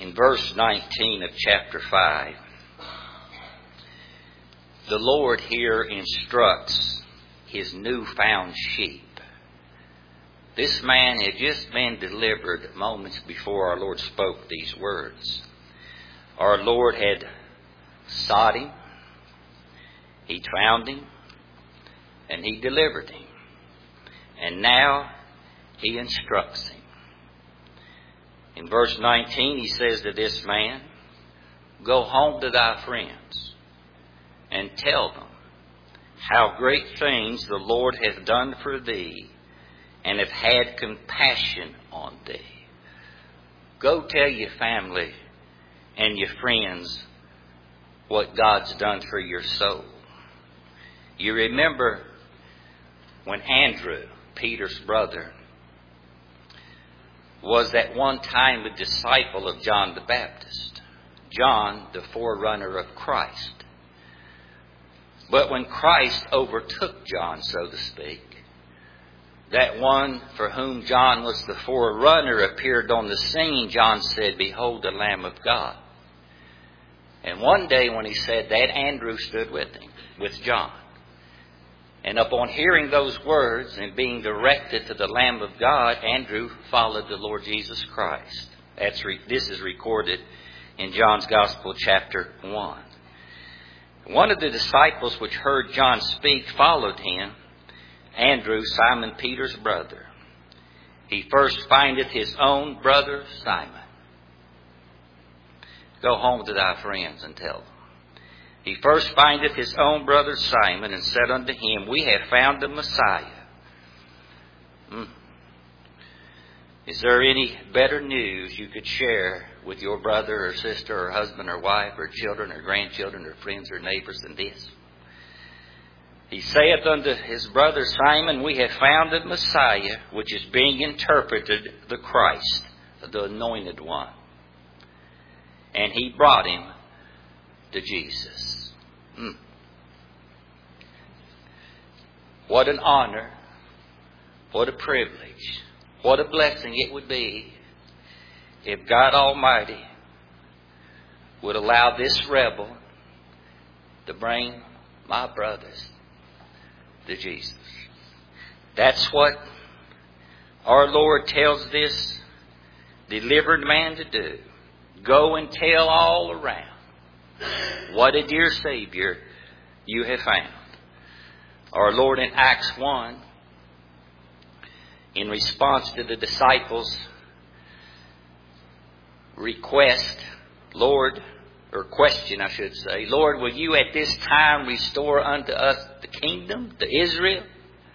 In verse 19 of chapter 5, the Lord here instructs His newfound sheep. This man had just been delivered moments before our Lord spoke these words. Our Lord had sought him, He found him, and He delivered him. And now He instructs him. In verse 19 He says to this man, "Go home to thy friends and tell them how great things the Lord hath done for thee, and have had compassion on thee." Go tell your family and your friends what God's done for your soul. You remember when Andrew, Peter's brother, was at one time a disciple of John the Baptist. John, the forerunner of Christ. But when Christ overtook John, so to speak, that one for whom John was the forerunner appeared on the scene, John said, "Behold the Lamb of God." And one day when he said that, Andrew stood with him, with John. And upon hearing those words and being directed to the Lamb of God, Andrew followed the Lord Jesus Christ. This is recorded in John's Gospel, chapter 1. One of the disciples which heard John speak followed him, Andrew, Simon Peter's brother. He first findeth his own brother Simon. Go home to thy friends and tell them. He first findeth his own brother Simon, and said unto him, "We have found the Messiah." Is there any better news you could share with your brother or sister or husband or wife or children or grandchildren or friends or neighbors than this? He saith unto his brother Simon, "We have found the Messiah," which is being interpreted the Christ, the Anointed One. And he brought him to Jesus. What an honor, what a privilege, what a blessing it would be if God Almighty would allow this rebel to bring my brothers to Jesus. That's what our Lord tells this delivered man to do. Go and tell all around what a dear Savior you have found. Our Lord in Acts 1, in response to the disciples' request, question I should say, "Lord, will you at this time restore unto us the kingdom, to Israel?"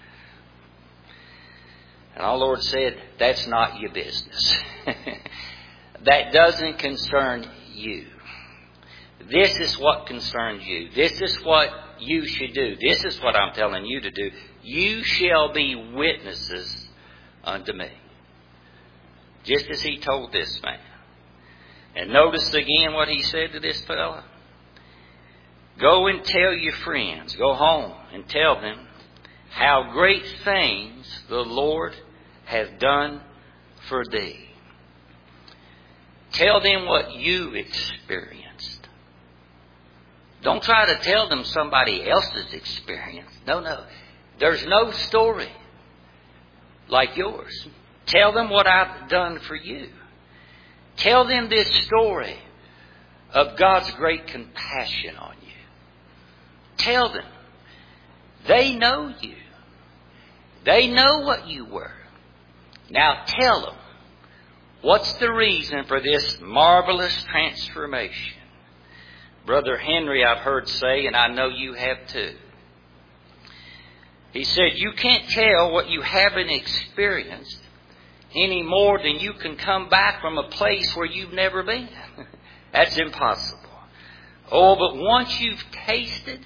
And our Lord said, "That's not your business. That doesn't concern you. This is what concerns you. This is what you should do. This is what I'm telling you to do. You shall be witnesses unto me." Just as He told this man. And notice again what He said to this fellow. Go and tell your friends. Go home and tell them how great things the Lord hath done for thee. Tell them what you experienced. Don't try to tell them somebody else's experience. No. There's no story like yours. Tell them what I've done for you. Tell them this story of God's great compassion on you. Tell them. They know you. They know what you were. Now tell them, what's the reason for this marvelous transformation? Brother Henry, I've heard say, and I know you have too. He said, you can't tell what you haven't experienced any more than you can come back from a place where you've never been. That's impossible. Oh, but once you've tasted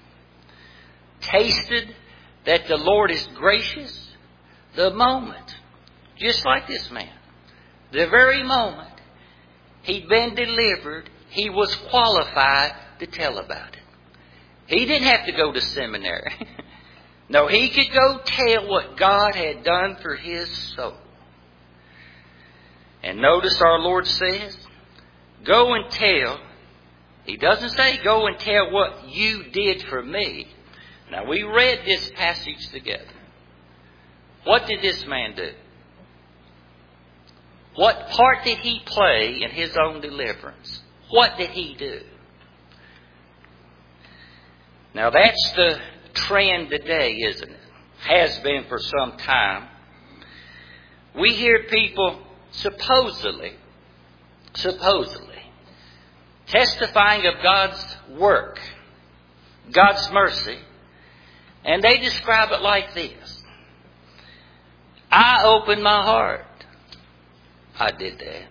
that the Lord is gracious, the moment, just like this man, the very moment he'd been delivered, he was qualified to tell about it. He didn't have to go to seminary. No, he could go tell what God had done for his soul. And notice our Lord says, go and tell. He doesn't say go and tell what you did for me. Now, we read this passage together. What did this man do? What part did he play in his own deliverance? What did he do? Now, that's the trend today, isn't it? Has been for some time. We hear people supposedly testifying of God's work, God's mercy, and they describe it like this. I opened my heart. I did that.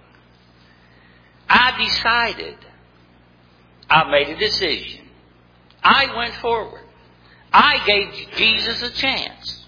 I decided. I made a decision. I went forward. I gave Jesus a chance.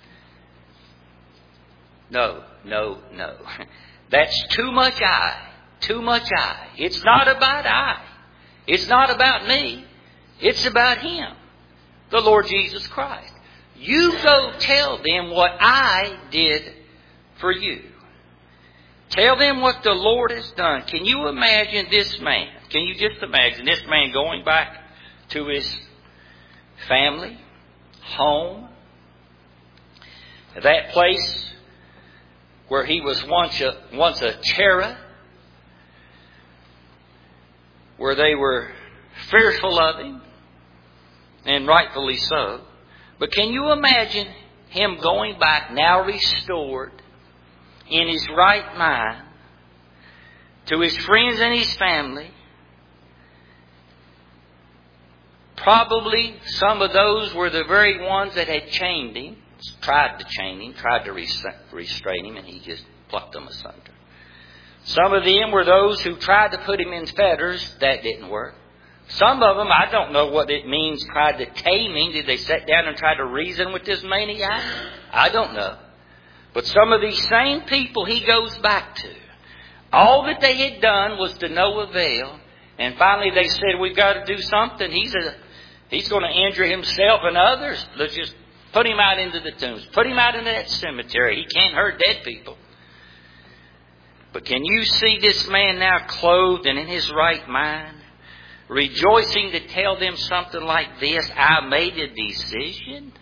No. That's too much I. Too much I. It's not about I. It's not about me. It's about Him, the Lord Jesus Christ. You go tell them what I did for you. Tell them what the Lord has done. Can you imagine this man? Can you just imagine this man going back to his family, home, that place where he was once a cherub, where they were fearful of him, and rightfully so. But can you imagine him going back, now restored, in his right mind, to his friends and his family? Probably some of those were the very ones that had chained him, tried to chain him, tried to restrain him, and he just plucked them asunder. Some of them were those who tried to put him in fetters. That didn't work. Some of them, I don't know what it means, tried to tame him. Did they sit down and try to reason with this maniac? I don't know. But some of these same people he goes back to, all that they had done was to no avail. And finally they said, we've got to do something. He's going to injure himself and others. Let's just put him out into the tombs. Put him out into that cemetery. He can't hurt dead people. But can you see this man now clothed and in his right mind, rejoicing to tell them something like this? I made a decision.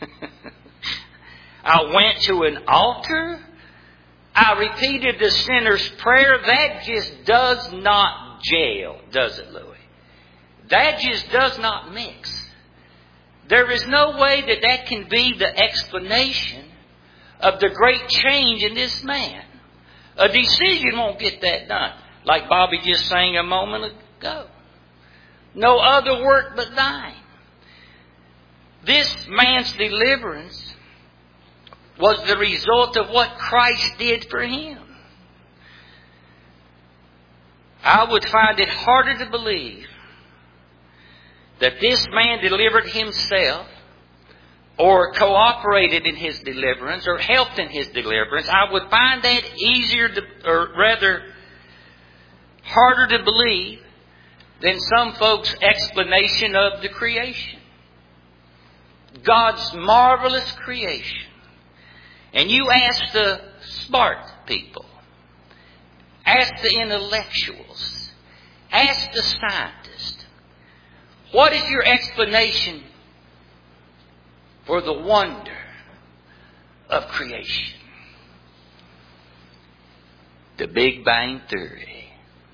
I went to an altar. I repeated the sinner's prayer. That just does not gel, does it, Louis? That just does not mix. There is no way that can be the explanation of the great change in this man. A decision won't get that done. Like Bobby just sang a moment ago. No other work but thine. This man's deliverance was the result of what Christ did for him. I would find it harder to believe that this man delivered himself or cooperated in his deliverance or helped in his deliverance. I would find that harder to believe than some folks' explanation of the creation. God's marvelous creation. And you ask the smart people, ask the intellectuals, ask the scientists, what is your explanation for the wonder of creation? The Big Bang Theory.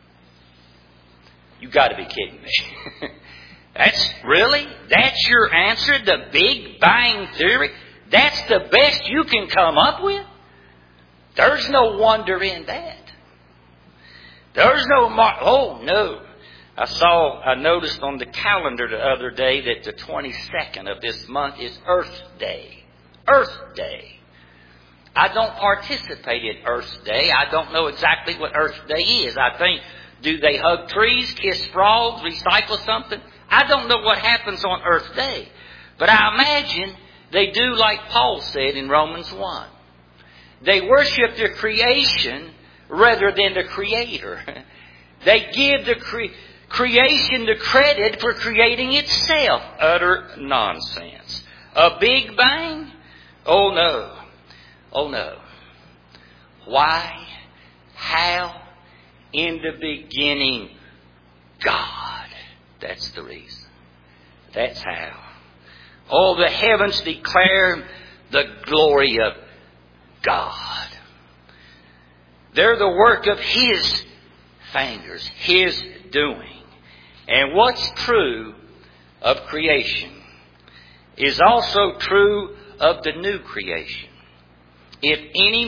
You got to be kidding me. That's your answer? The Big Bang Theory? That's the best you can come up with? There's no wonder in that. There's no oh no. I noticed on the calendar the other day that the 22nd of this month is Earth Day. Earth Day. I don't participate in Earth Day. I don't know exactly what Earth Day is. I think, do they hug trees, kiss frogs, recycle something? I don't know what happens on Earth Day. But I imagine they do like Paul said in Romans 1. They worship the creation rather than the Creator. They give the creation the credit for creating itself. Utter nonsense. A Big Bang? Oh no. Oh no. Why? How? In the beginning, God. That's the reason. That's how. All the heavens declare the glory of God. They're the work of His fingers, His doing. And what's true of creation is also true of the new creation. If any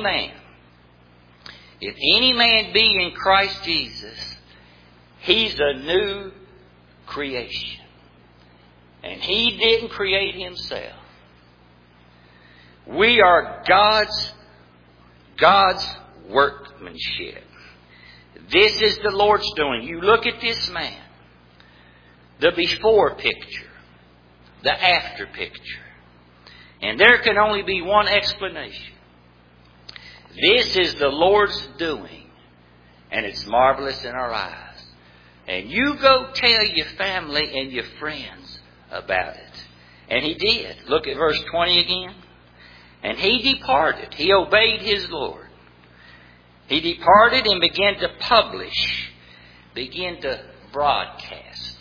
man be in Christ Jesus, he's a new creation. And he didn't create himself. We are God's workmanship. This is the Lord's doing. You look at this man, the before picture, the after picture. And there can only be one explanation. This is the Lord's doing, and it's marvelous in our eyes. And you go tell your family and your friends about it. And he did. Look at verse 20 again. And he departed. He obeyed his Lord. He departed and began to publish, began to broadcast.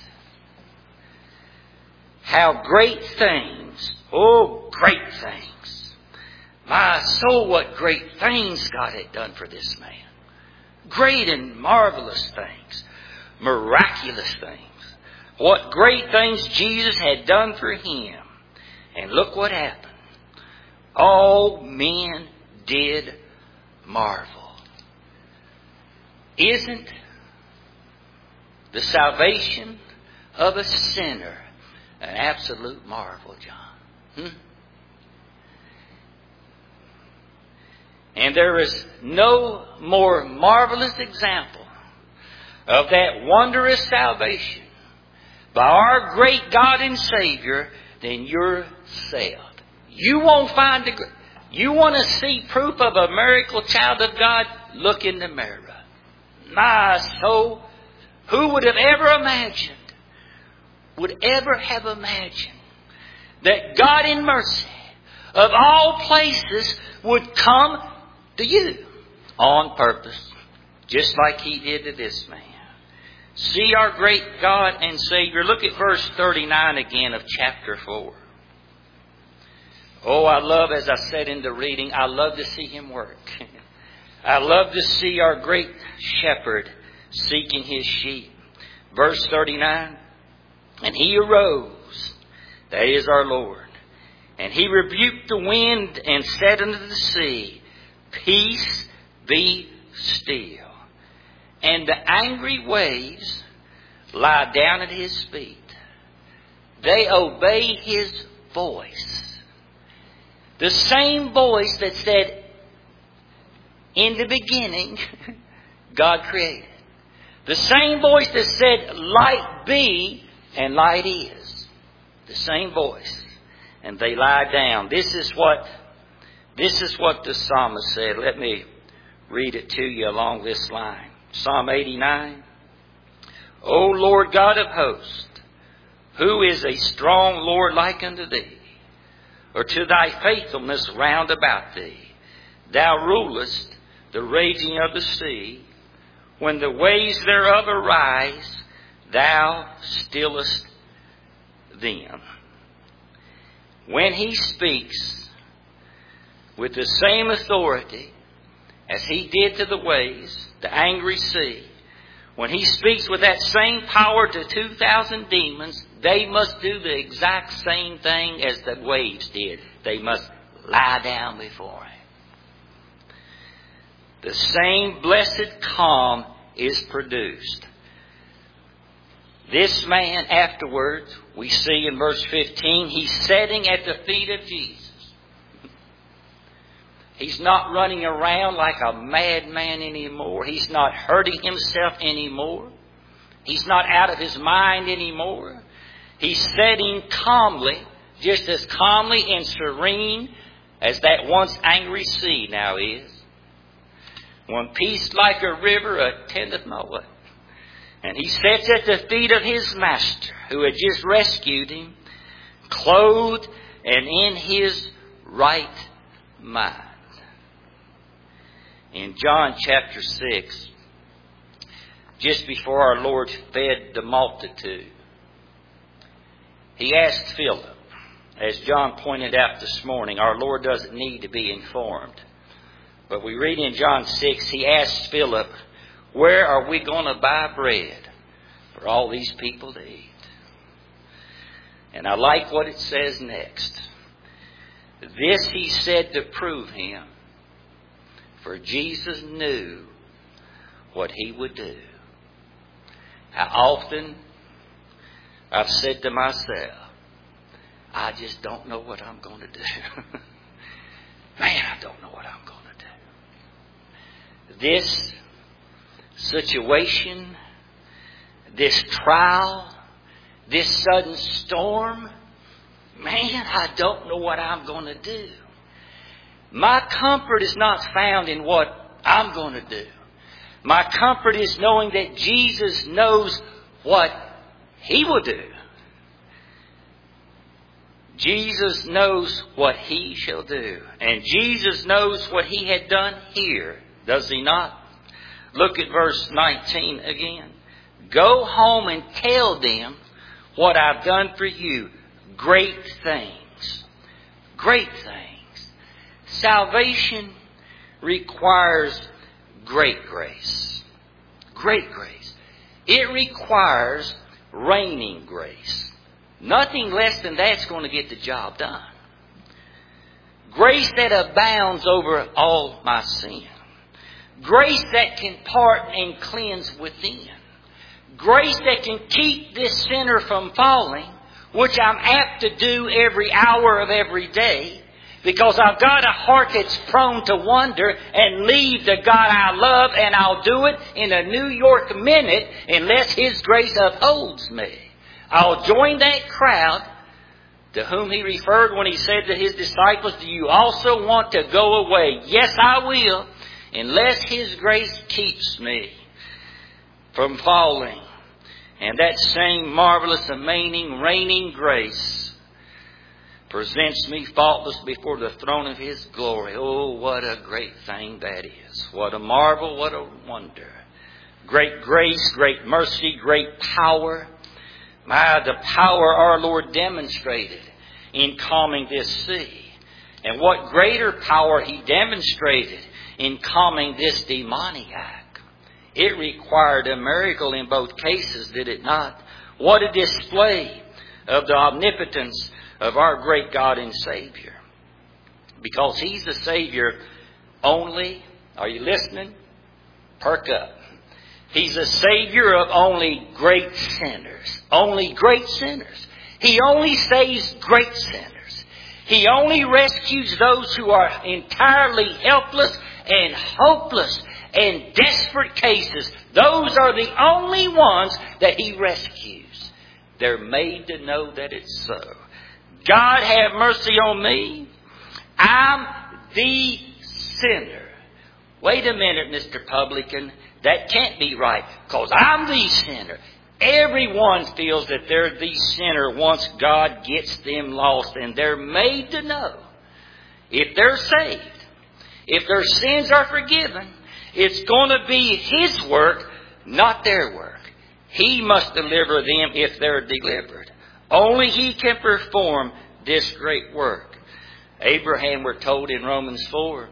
How great things, oh, great things. My soul, what great things God had done for this man. Great and marvelous things. Miraculous things. What great things Jesus had done for him. And look what happened. All men did marvel. Isn't the salvation of a sinner an absolute marvel, John? And there is no more marvelous example of that wondrous salvation by our great God and Savior than yourself. You won't find you want to see proof of a miracle, child of God? Look in the mirror. My soul, who would have ever imagined, that God in mercy of all places would come to you on purpose, just like He did to this man. See our great God and Savior. Look at verse 39 again of chapter 4. Oh, I love, as I said in the reading, I love to see Him work. I love to see our great shepherd seeking His sheep. Verse 39, and He arose, that is our Lord, and He rebuked the wind and said unto the sea, Peace, be still. And the angry waves lie down at His feet. They obey His voice. The same voice that said, in the beginning, God created. The same voice that said, light be, and light is. The same voice. And they lie down. This is what the psalmist said. Let me read it to you along this line. Psalm 89. O Lord God of hosts, who is a strong Lord like unto thee? Or to thy faithfulness round about thee? Thou rulest the raging of the sea. When the waves thereof arise, thou stillest them. When He speaks with the same authority as He did to the waves, the angry sea, when He speaks with that same power to 2,000 demons, they must do the exact same thing as the waves did. They must lie down before Him. The same blessed calm is produced. This man afterwards, we see in verse 15, he's sitting at the feet of Jesus. He's not running around like a madman anymore. He's not hurting himself anymore. He's not out of his mind anymore. He's sitting calmly, just as calmly and serene as that once angry sea now is. When peace like a river attendeth my way. And he sits at the feet of his master, who had just rescued him, clothed and in his right mind. In John chapter 6, just before our Lord fed the multitude. He asked Philip, as John pointed out this morning, our Lord doesn't need to be informed. But we read in John 6, He asked Philip, where are we going to buy bread for all these people to eat? And I like what it says next. This He said to prove Him, for Jesus knew what He would do. How often I've said to myself, I just don't know what I'm going to do. Man, I don't know what I'm going to do. This situation, this trial, this sudden storm, man, I don't know what I'm going to do. My comfort is not found in what I'm going to do. My comfort is knowing that Jesus knows what He will do. Jesus knows what He shall do. And Jesus knows what He had done here. Does He not? Look at verse 19 again. Go home and tell them what I've done for you. Great things. Great things. Salvation requires great grace. Great grace. It requires reigning grace. Nothing less than that's going to get the job done. Grace that abounds over all my sin. Grace that can pardon and cleanse within. Grace that can keep this sinner from falling, which I'm apt to do every hour of every day, because I've got a heart that's prone to wander and leave the God I love, and I'll do it in a New York minute unless His grace upholds me. I'll join that crowd to whom He referred when He said to His disciples, do you also want to go away? Yes, I will, unless His grace keeps me from falling. And that same marvelous, amazing, reigning grace presents me faultless before the throne of His glory. Oh, what a great thing that is. What a marvel, what a wonder. Great grace, great mercy, great power. My, the power our Lord demonstrated in calming this sea. And what greater power He demonstrated in calming this demoniac. It required a miracle in both cases, did it not? What a display of the omnipotence of our great God and Savior. Because He's the Savior only, are you listening? Perk up. He's a Savior of only great sinners. Only great sinners. He only saves great sinners. He only rescues those who are entirely helpless and hopeless and desperate cases. Those are the only ones that He rescues. They're made to know that it's so. God have mercy on me. I'm the sinner. Wait a minute, Mr. Publican. That can't be right, because I'm the sinner. Everyone feels that they're the sinner once God gets them lost, and they're made to know if they're saved, if their sins are forgiven, it's going to be His work, not their work. He must deliver them if they're delivered. Only He can perform this great work. Abraham, we're told in Romans 4,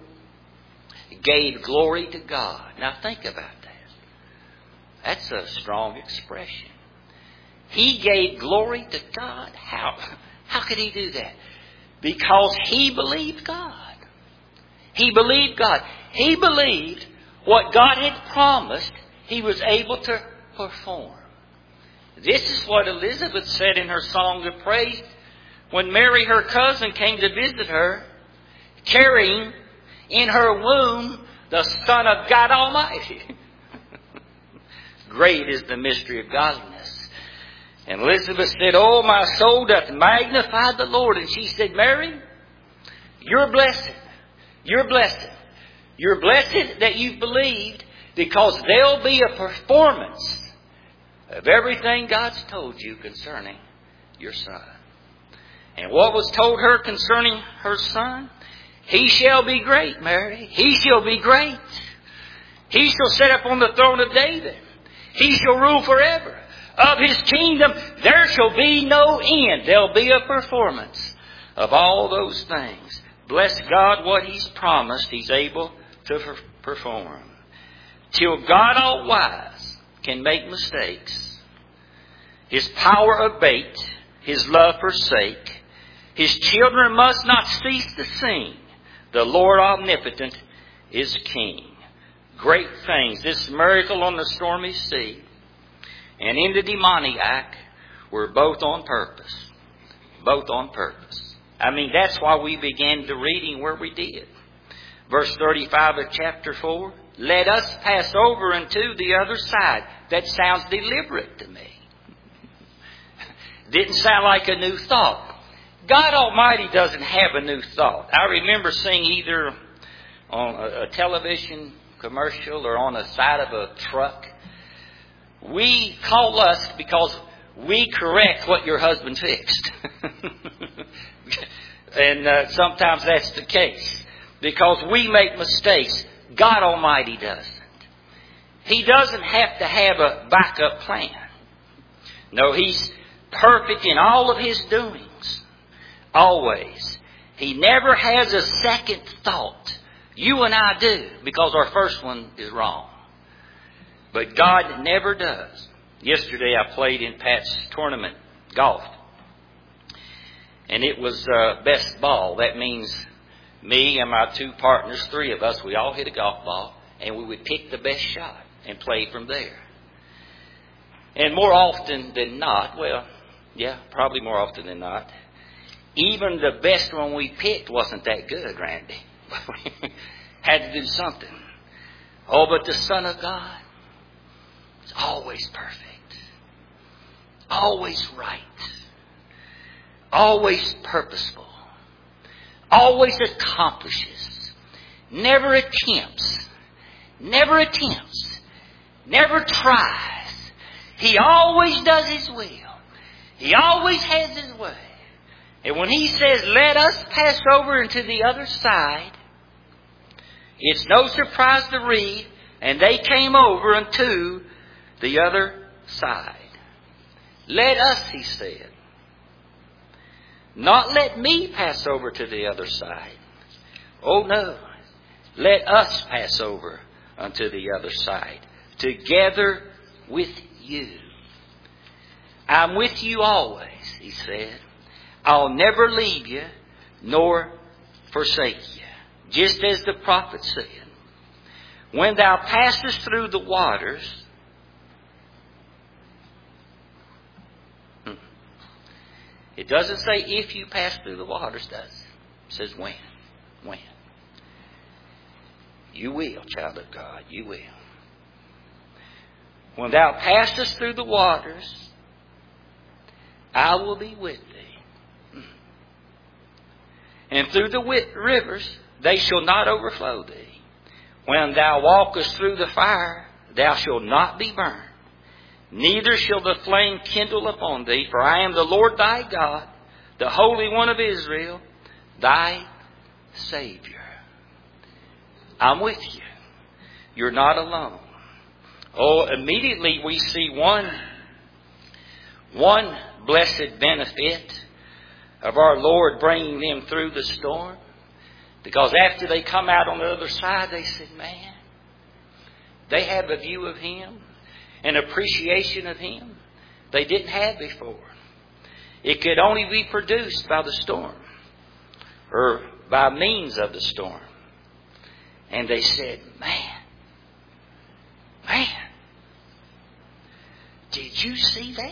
gave glory to God. Now think about that. That's a strong expression. He gave glory to God. How could he do that? Because he believed God. He believed God. He believed what God had promised He was able to perform. This is what Elizabeth said in her song of praise when Mary, her cousin, came to visit her, carrying in her womb the Son of God Almighty. Great is the mystery of godliness. And Elizabeth said, oh, my soul doth magnify the Lord. And she said, Mary, you're blessed. You're blessed. You're blessed that you've believed, because there'll be a performance of everything God's told you concerning your son. And what was told her concerning her son? He shall be great, Mary. He shall be great. He shall sit up on the throne of David. He shall rule forever. Of His kingdom there shall be no end. There'll be a performance of all those things. Bless God, what He's promised, He's able to perform. Till God all-wise can make mistakes, His power abate, His love forsake, His children must not cease to sing, the Lord omnipotent is King. Great things, this miracle on the stormy sea and in the demoniac were both on purpose. Both on purpose. I mean, that's why we began the reading where we did. Verse 35 of chapter 4. Let us pass over into the other side. That sounds deliberate to me. Didn't sound like a new thought. God Almighty doesn't have a new thought. I remember seeing either on a television commercial or on the side of a truck. We call lust because we correct what your husband fixed. And sometimes that's the case. Because we make mistakes. God Almighty doesn't. He doesn't have to have a backup plan. No, He's perfect in all of His doings. Always. He never has a second thought. You and I do, because our first one is wrong. But God never does. Yesterday I played in Pat's tournament, golf. And it was best ball. That means me and my two partners, three of us, we all hit a golf ball. And we would pick the best shot and play from there. And more often than not, probably more often than not, even the best one we picked wasn't that good, Randy. Had to do something. Oh, but the Son of God is always perfect. Always right. Always purposeful. Always accomplishes. Never attempts. Never attempts. Never tries. He always does His will. He always has His way. And when He says, let us pass over into the other side, it's no surprise to read, and they came over unto the other side. Let us, He said. Not let me pass over to the other side. Oh no. Let us pass over unto the other side. Together with you. I'm with you always, He said. I'll never leave you nor forsake you. Just as the prophet said. When thou passest through the waters. It doesn't say if you pass through the waters, does it? It says when. When. You will, child of God. You will. When thou passest through the waters, I will be with thee. And through the rivers, they shall not overflow thee. When thou walkest through the fire, thou shalt not be burned. Neither shall the flame kindle upon thee, for I am the Lord thy God, the Holy One of Israel, thy Savior. I'm with you. You're not alone. Oh, immediately we see one blessed benefit of our Lord bringing them through the storm. Because after they come out on the other side, they said, man, they have a view of Him, an appreciation of Him they didn't have before. It could only be produced by the storm or by means of the storm. And they said, man, did you see that?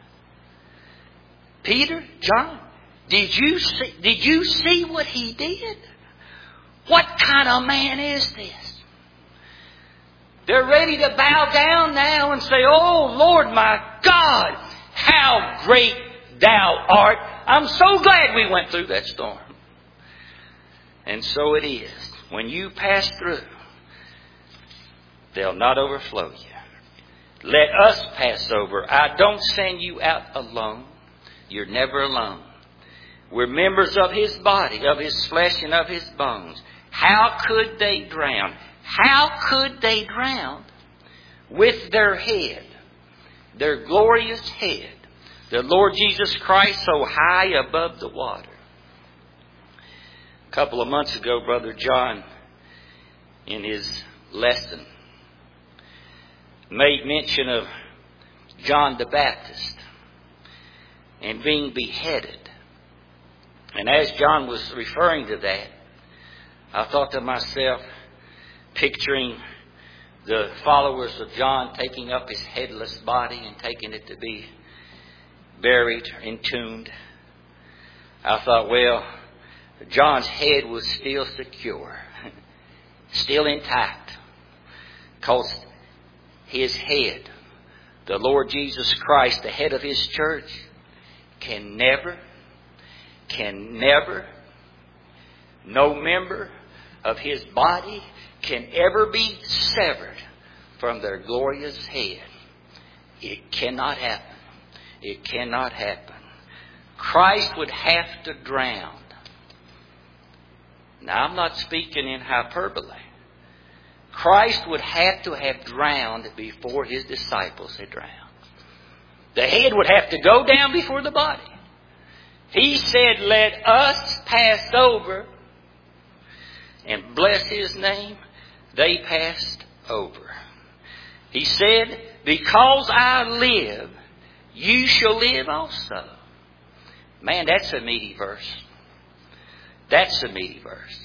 Peter, John, did you see what he did? What kind of man is this? They're ready to bow down now and say, oh Lord my God, how great thou art. I'm so glad we went through that storm. And so it is. When you pass through, they'll not overflow you. Let us pass over. I don't send you out alone. You're never alone. We're members of His body, of His flesh and of His bones. How could they drown? How could they drown with their head their glorious head, the Lord Jesus Christ, so high above the water. A couple of months ago, Brother John, in his lesson, made mention of John the Baptist and being beheaded. And as John was referring to that, I thought to myself, picturing the followers of John taking up his headless body and taking it to be buried, entombed. I thought, well, John's head was still secure, still intact, because his head, the Lord Jesus Christ, the head of His church, can never, no member of His body can ever be severed from their glorious head. It cannot happen. It cannot happen. Christ would have to drown. Now, I'm not speaking in hyperbole. Christ would have to have drowned before His disciples had drowned. The head would have to go down before the body. He said, let us pass over, and bless His name, they passed over. He said, because I live, you shall live also. Man, that's a meaty verse. That's a meaty verse.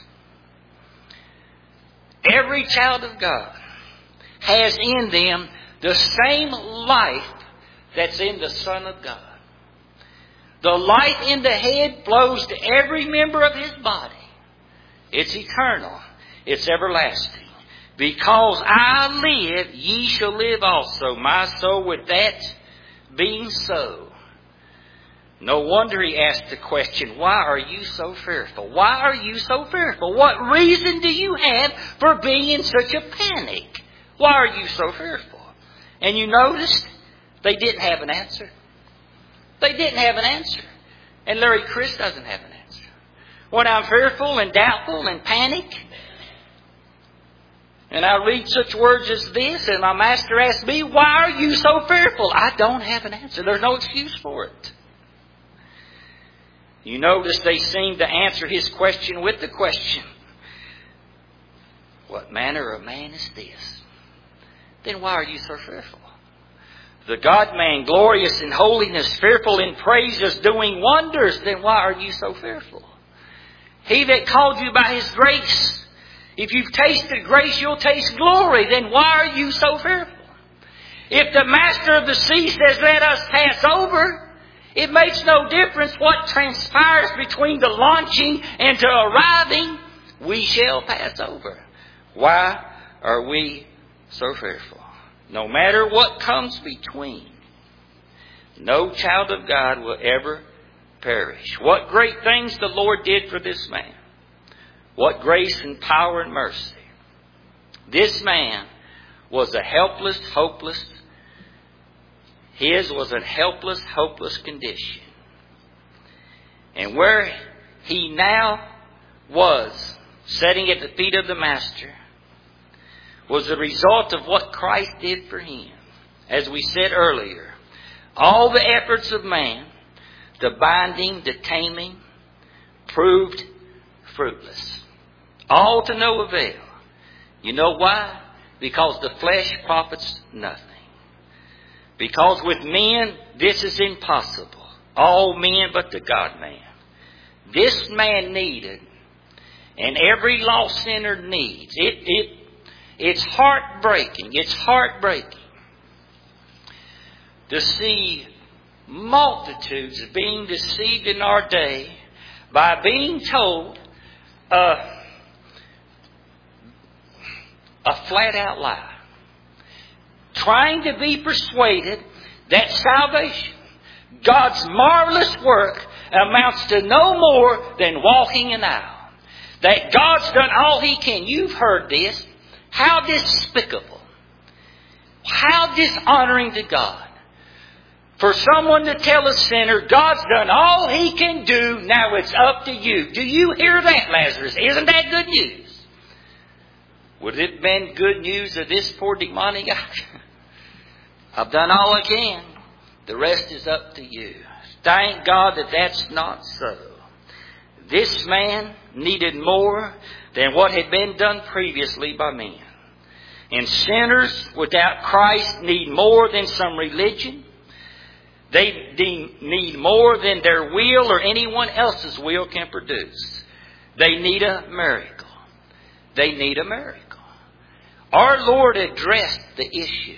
Every child of God has in them the same life that's in the Son of God. The life in the head flows to every member of His body. It's eternal. It's everlasting. Because I live, ye shall live also. My soul, with that being so. No wonder He asked the question, why are you so fearful? Why are you so fearful? What reason do you have for being in such a panic? Why are you so fearful? And you noticed they didn't have an answer. They didn't have an answer. And Larry Chris doesn't have an answer. When I'm fearful and doubtful and panic, and I read such words as this, and my master asks me, why are you so fearful? I don't have an answer. There's no excuse for it. You notice they seem to answer his question with the question, what manner of man is this? Then why are you so fearful? The God-man, glorious in holiness, fearful in praises, doing wonders, then why are you so fearful? He that called you by His grace, if you've tasted grace, you'll taste glory, then why are you so fearful? If the master of the sea says, let us pass over, it makes no difference what transpires between the launching and to arriving. We shall pass over. Why are we so fearful? No matter what comes between, no child of God will ever perish. What great things the Lord did for this man. What grace and power and mercy. This man was a helpless, hopeless. His was a helpless, hopeless condition. And where he now was, sitting at the feet of the Master, was the result of what Christ did for him. As we said earlier, all the efforts of man, the binding, the taming, proved fruitless. All to no avail. You know why? Because the flesh profits nothing. Because with men, this is impossible. All men but the God-man. This man needed, and every lost sinner needs. It's heartbreaking. It's heartbreaking to see multitudes being deceived in our day by being told a flat-out lie. Trying to be persuaded that salvation, God's marvelous work, amounts to no more than walking an aisle. That God's done all He can. You've heard this. How despicable. How dishonoring to God. For someone to tell a sinner, God's done all He can do, now it's up to you. Do you hear that, Lazarus? Isn't that good news? Would it have been good news of this poor demonic guy? I've done all I can. The rest is up to you. Thank God that that's not so. This man needed more than what had been done previously by men. And sinners without Christ need more than some religion. They need more than their will or anyone else's will can produce. They need a miracle. They need a miracle. Our Lord addressed the issue.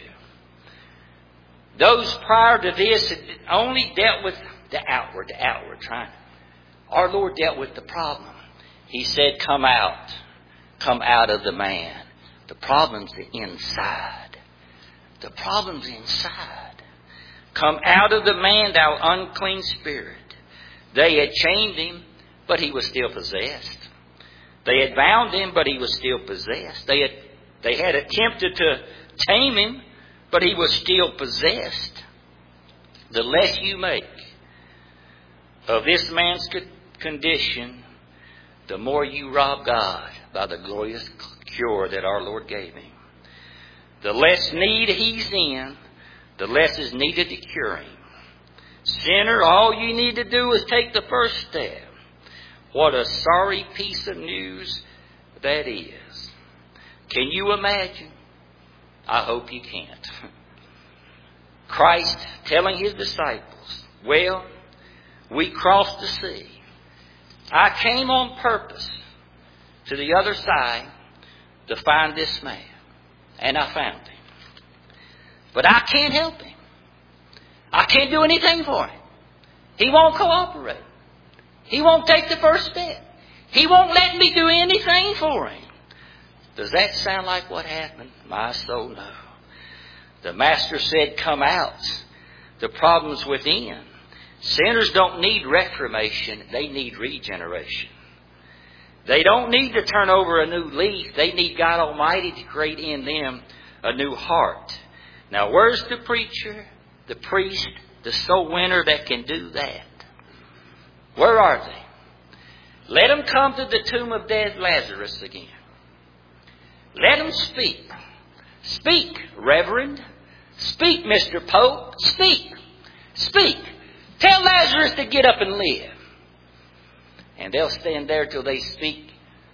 Those prior to this had only dealt with the outward trying. Our Lord dealt with the problem. He said, come out of the man. The problem's the inside. The problem's inside. Come out of the man, thou unclean spirit. They had chained him, but he was still possessed. They had bound him, but he was still possessed. They had attempted to tame him, but he was still possessed. The less you make of this man's condition, the more you rob God by the glorious cure that our Lord gave him. The less need he's in, the less is needed to cure him. Sinner, all you need to do is take the first step. What a sorry piece of news that is. Can you imagine? I hope you can't. Christ telling his disciples, well, we crossed the sea. I came on purpose to the other side to find this man. And I found him. But I can't help him. I can't do anything for him. He won't cooperate. He won't take the first step. He won't let me do anything for him. Does that sound like what happened? My soul, no. The Master said, come out. The problem's within. Sinners don't need reformation. They need regeneration. They don't need to turn over a new leaf. They need God Almighty to create in them a new heart. Now, where's the preacher, the priest, the soul winner that can do that? Where are they? Let them come to the tomb of dead Lazarus again. Let them speak. Speak, Reverend. Speak, Mr. Pope. Speak. Speak. Tell Lazarus to get up and live. And they'll stand there till they speak.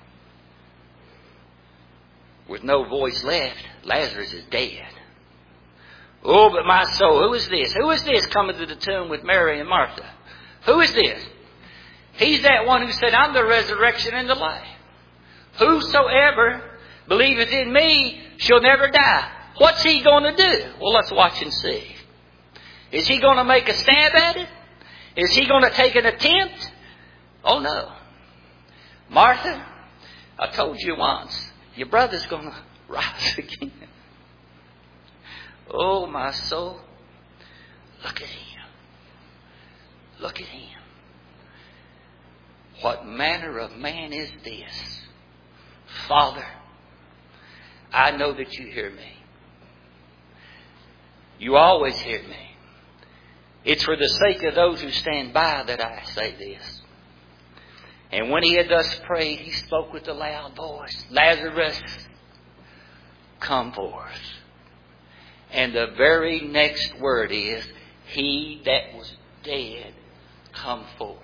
With no voice left, Lazarus is dead. Oh, but my soul, who is this? Who is this coming to the tomb with Mary and Martha? Who is this? He's that one who said, I'm the resurrection and the life. Whosoever believeth in me shall never die. What's he going to do? Well, let's watch and see. Is he going to make a stab at it? Is he going to take an attempt? Oh, no. Martha, I told you once, your brother's going to rise again. Oh, my soul. Look at him. Look at him. What manner of man is this? Father, I know that you hear me. You always hear me. It's for the sake of those who stand by that I say this. And when he had thus prayed, he spoke with a loud voice, Lazarus, come forth. And the very next word is, he that was dead, come forth.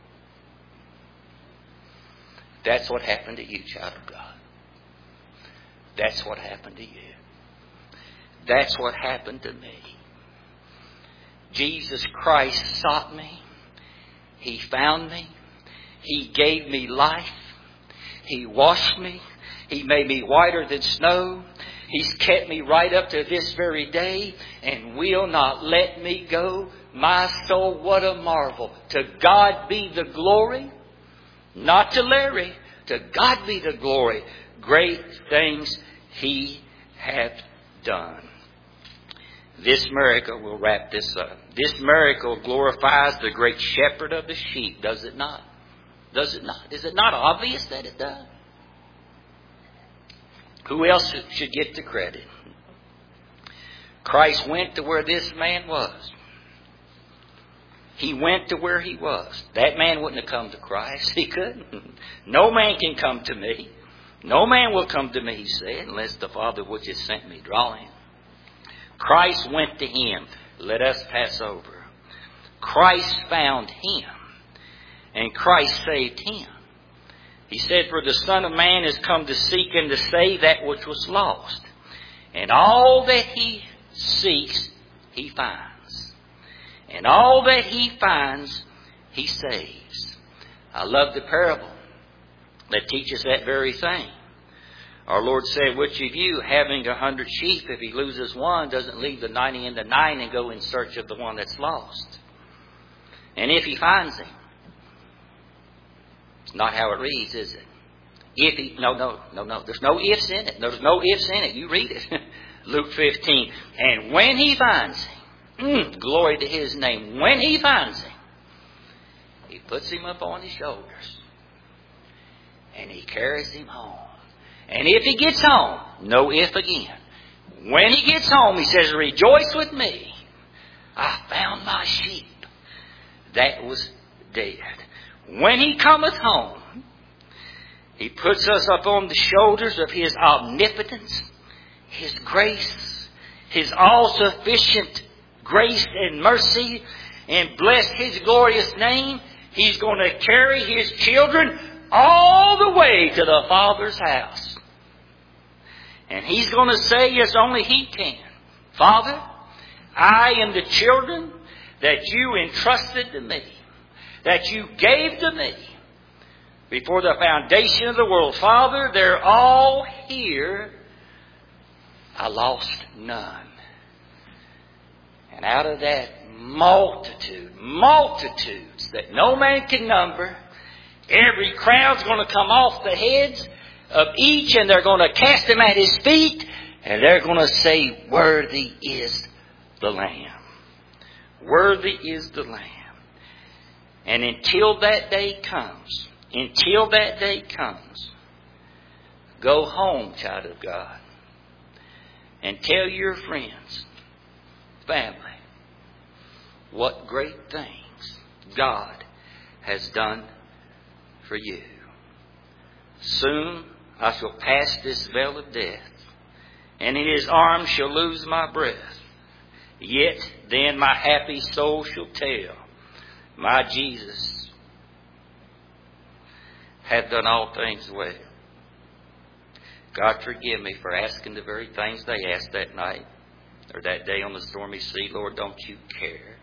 That's what happened to you, child of God. That's what happened to you. That's what happened to me. Jesus Christ sought me. He found me. He gave me life. He washed me. He made me whiter than snow. He's kept me right up to this very day and will not let me go. My soul, what a marvel. To God be the glory. Not to Larry. To God be the glory. Great things He hath done. This miracle, we'll wrap this up. This miracle glorifies the great shepherd of the sheep, does it not? Does it not? Is it not obvious that it does? Who else should get the credit? Christ went to where this man was. He went to where he was. That man wouldn't have come to Christ. He couldn't. No man can come to me. No man will come to me, he said, unless the Father which has sent me draw him. Christ went to him. Let us pass over. Christ found him, and Christ saved him. He said, for the Son of Man is come to seek and to save that which was lost. And all that he seeks, he finds. And all that he finds, he saves. I love the parable that teaches that very thing. Our Lord said, which of you, having 100 sheep, if he loses one, doesn't leave the 99 and go in search of the one that's lost? And if he finds him, it's not how it reads, is it? If he, no. There's no ifs in it. There's no ifs in it. You read it. Luke 15. And when he finds him, glory to his name, when he finds him, he puts him up on his shoulders. And he carries him home. And if he gets home, no if again. When he gets home, he says, rejoice with me. I found my sheep that was dead. When he cometh home, he puts us up on the shoulders of his omnipotence, his grace, his all-sufficient grace and mercy, and bless his glorious name. He's going to carry his children all the way to the Father's house. And he's going to say, as only he can, Father, I am the children that you entrusted to me, that you gave to me before the foundation of the world. Father, they're all here. I lost none. And out of that multitudes that no man can number, every crowd's going to come off the heads of each, and they're going to cast him at his feet, and they're going to say, worthy is the Lamb. Worthy is the Lamb. And until that day comes, go home, child of God, and tell your friends, family, what great things God has done for you. Soon I shall pass this veil of death, and in his arms shall lose my breath. Yet then my happy soul shall tell, my Jesus hath done all things well. God forgive me for asking the very things they asked that night or that day on the stormy sea. Lord, don't you care?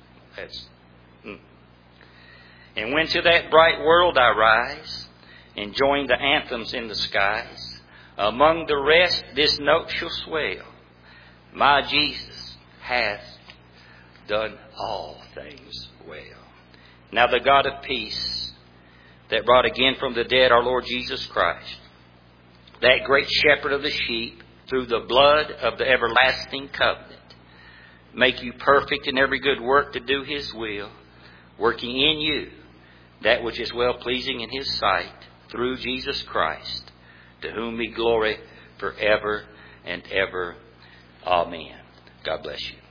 And when to that bright world I rise, and join the anthems in the skies, among the rest this note shall swell, my Jesus hath done all things well. Now the God of peace, that brought again from the dead our Lord Jesus Christ, that great shepherd of the sheep, through the blood of the everlasting covenant, make you perfect in every good work to do his will, working in you that which is well-pleasing in his sight, through Jesus Christ, to whom be glory forever and ever. Amen. God bless you.